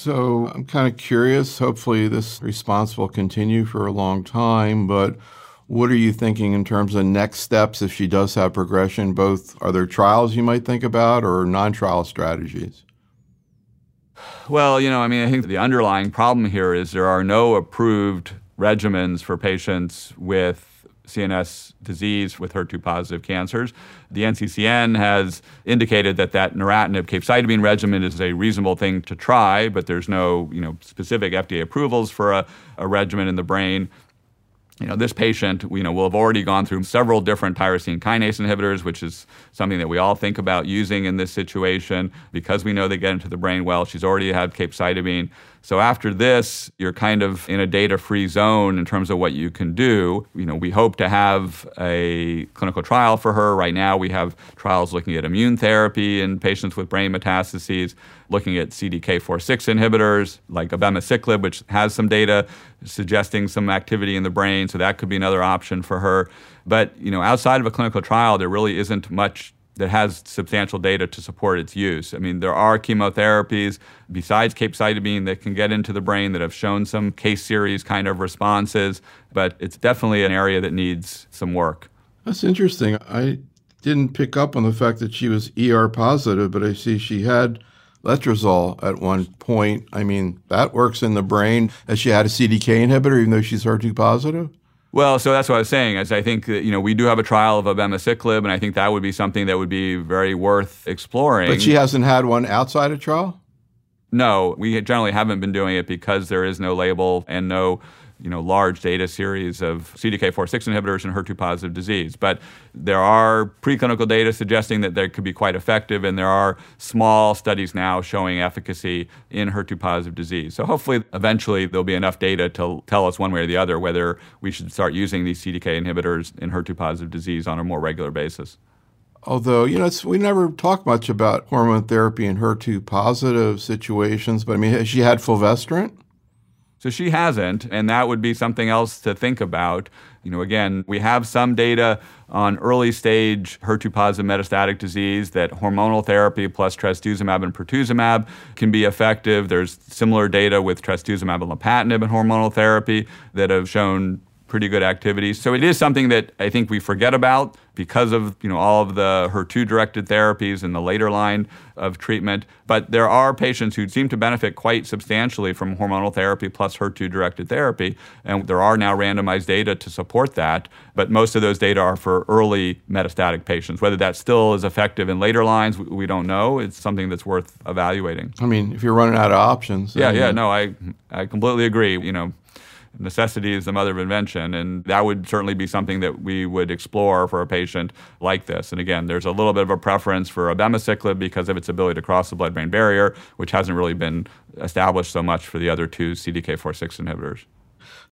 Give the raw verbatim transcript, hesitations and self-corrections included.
So I'm kind of curious. Hopefully this response will continue for a long time, but what are you thinking in terms of next steps if she does have progression? Both, are there trials you might think about or non-trial strategies? Well, you know, I mean, I think the underlying problem here is there are no approved regimens for patients with C N S disease with H E R two positive cancers. The N C C N has indicated that that neratinib capecitabine regimen is a reasonable thing to try, but there's no, you know, specific F D A approvals for a, a regimen in the brain. You know, this patient, you know, will have already gone through several different tyrosine kinase inhibitors, which is something that we all think about using in this situation because we know they get into the brain well. She's already had capecitabine. So after this, you're kind of in a data-free zone in terms of what you can do. You know, we hope to have a clinical trial for her. Right now, we have trials looking at immune therapy in patients with brain metastases, looking at C D K four six inhibitors like abemaciclib, which has some data suggesting some activity in the brain. So that could be another option for her. But, you know, outside of a clinical trial, there really isn't much that has substantial data to support its use. I mean, there are chemotherapies besides capecitabine that can get into the brain that have shown some case series kind of responses, but it's definitely an area that needs some work. That's interesting. I didn't pick up on the fact that she was E R positive, but I see she had letrozole at one point. I mean, that works in the brain. Has she had a C D K inhibitor even though she's H E R two positive? Well, so that's what I was saying, is I think that, you know, we do have a trial of abemaciclib, and I think that would be something that would be very worth exploring. But she hasn't had one outside a trial? No, we generally haven't been doing it because there is no label and no, you know, large data series of C D K four six inhibitors in H E R two positive disease. But there are preclinical data suggesting that they could be quite effective, and there are small studies now showing efficacy in H E R two positive disease. So hopefully, eventually, there'll be enough data to tell us one way or the other whether we should start using these C D K inhibitors in H E R two positive disease on a more regular basis. Although, you know, it's, we never talk much about hormone therapy in H E R two positive situations, but I mean, has she had fulvestrant? So she hasn't, and that would be something else to think about. You know, again, we have some data on early stage H E R two positive metastatic disease that hormonal therapy plus trastuzumab and pertuzumab can be effective. There's similar data with trastuzumab and lapatinib and hormonal therapy that have shown pretty good activity. So it is something that I think we forget about because of, you know, all of the H E R two-directed therapies in the later line of treatment. But there are patients who seem to benefit quite substantially from hormonal therapy plus H E R two-directed therapy, and there are now randomized data to support that. But most of those data are for early metastatic patients. Whether that still is effective in later lines, we don't know. It's something that's worth evaluating. I mean, if you're running out of options. Yeah, yeah, no, I I completely agree. You know, necessity is the mother of invention, and that would certainly be something that we would explore for a patient like this. And again, there's a little bit of a preference for abemaciclib because of its ability to cross the blood-brain barrier, which hasn't really been established so much for the other two C D K four six inhibitors.